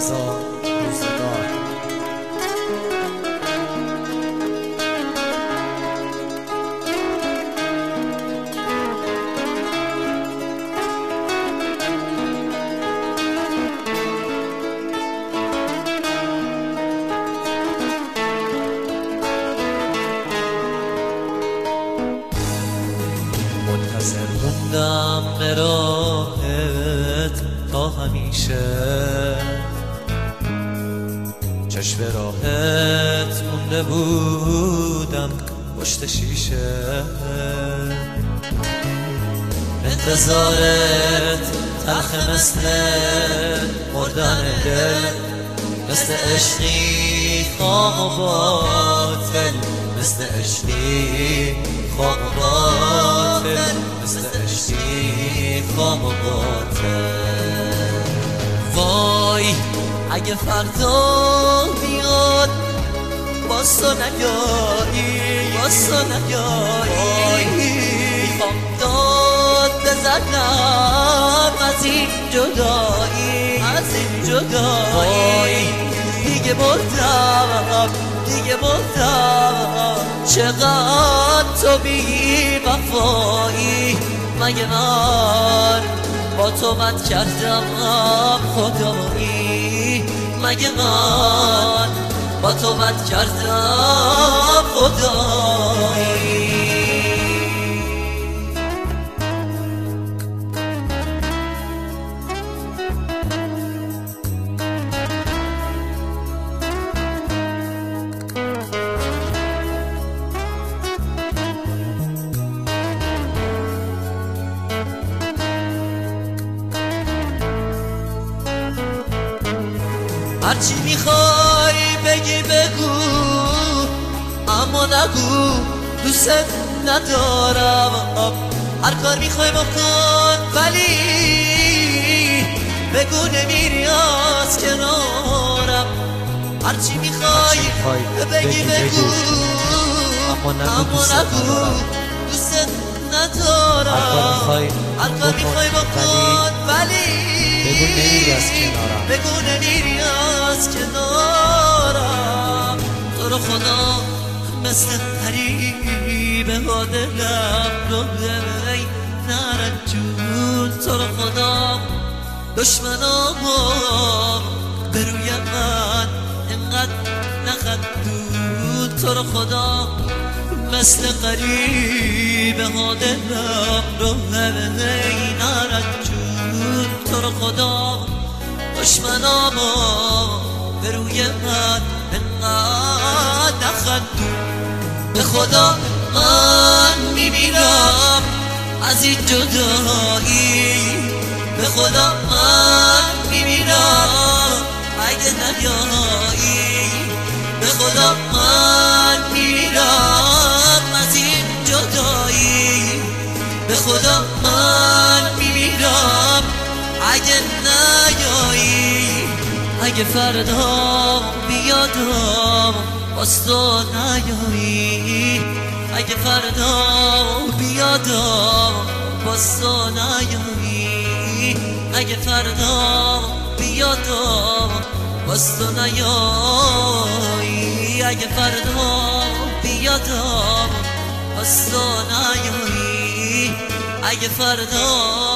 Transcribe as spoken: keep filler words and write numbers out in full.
رضا روزگار. منتظر موندم به راهت تا همیشه، چشم راهت مونده بودم پشت شیشه. انتظارت تلخ مثل مردن دل، مثل عشقی خام و باطل، مثل عشقی خام و باطل، مثل عشقی خام و باطل. وای اگه فردا بیاد باز تو نیایی، باز تو نیایی. میخوام داد بزنم از این جدایی، از این جدایی. دیگه مردم، دیگه مردم. چقدر تو بی وفایی، مگه من با تو بد کردم خدایی، مگه من با تو بد کردم خدایی. هرچی میخوای بگی بگو، اما نگو دوست ندارم. هر کار میخوای بکن ولی بگو نمیری از کنارم. هرچی میخوای بگی بگو، اما نگو دوست ندارم. هر کار میخوای بکن ولی بگو نمیری از کنارم، بگو نمیری از کنارم. تو رو خدا مثل قریبه ها دلم رو بی نرنجون. تو رو خدا دشمنام به روی من اینقدر نخندون. تو رو خدا مثل قریبه ها دلم رو بی نرنجون. تو رو خدا دشمنامو به روی من انقدر نخندون. به خدا من میمیرم از این جدایی، به خدا من میمیرم اگه نیایی. به خدا من میمیرم از این جدایی، به خدا من میمیرم اگه نیایی. اگه فردا بیادم باز تو نیایی، اگه فردا بیادم باز تو نیایی. اگه فردا بیادم باز تو نیایی، اگه فردا بیادم باز تو نیایی. اگه فردا